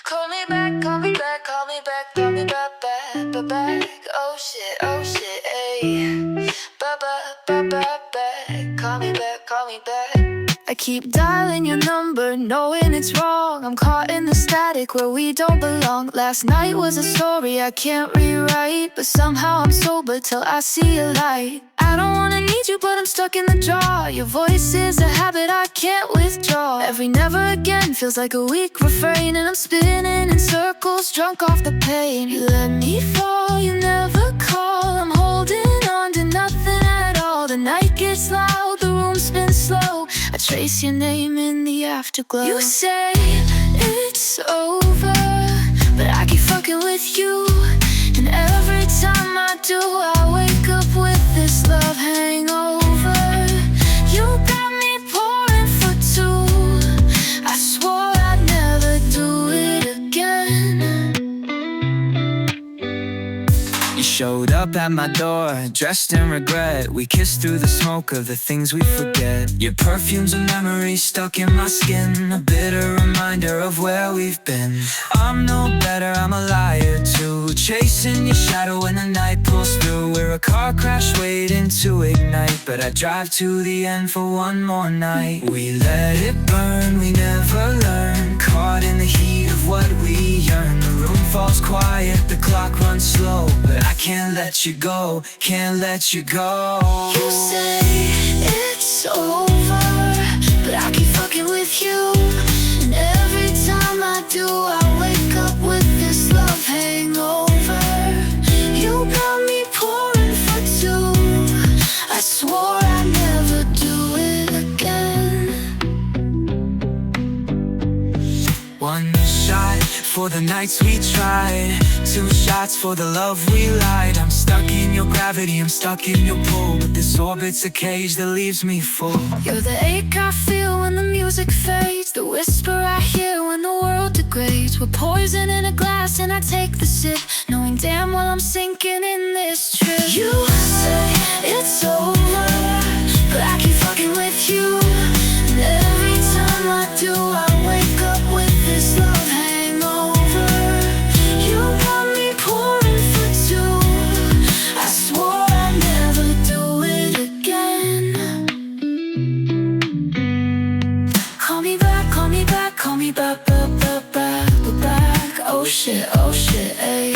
Call me back, call me back, call me back, call me back, back. Oh shit, ayy. Back. Call me back. I keep dialing your number, knowing it's wrong. I'm caught in the static where we don't belong. Last night was a story I can't rewrite, but somehow I'm sober till I see a light. I don't wanna need you, but I'm stuck in the jar. Your voice is a habit I can't withdraw. Every never again feels like a weak refrain, and I'm spinning in circles, drunk off the pain. You let me fall, you never call. I'm holding on to nothing at all. The night gets loud, the room spins slow. I trace your name in the afterglow. You say it's over, but I keep fucking with you. And every time I do, I wake up with this love hangover. You got me pouring for two. I swore I'd never do it again. You showed up at my door, dressed in regret. We kissed through the smoke of the things we forget. Your perfume's a memory stuck in my skin, a bitter reminder of where we've been. I'm no better, I'm a liar too, chasing your shadow when the night pulls through. We're a car crash waiting to ignite, but I drive to the end for one more night. We let it burn, we never learn, caught in the heat of what we yearn. The room falls quiet, the clock runs slow, but I can't let you go, can't let you go. You say it's over, but I keep fucking with you. And every time I do, I wake up with this love hangover. You got me pouring for two. I swore I'd never do it again. One shot for the nights we tried, two shots for the love we lied. I'm stuck in your gravity, I'm stuck in your pull, but this orbit's a cage that leaves me full. You're the ache I feel when the music fades, the whisper I hear when the world degrades. We're poison in a glass and I take the sip, knowing damn well I'm sinking in this trip. You say it's over, but I keep fucking with you. And every time I do, I wake up with this love hangover. You got me pouring for two. I swore I'd never do it again. Call me back, call me back, call me back. Oh shit, ayy.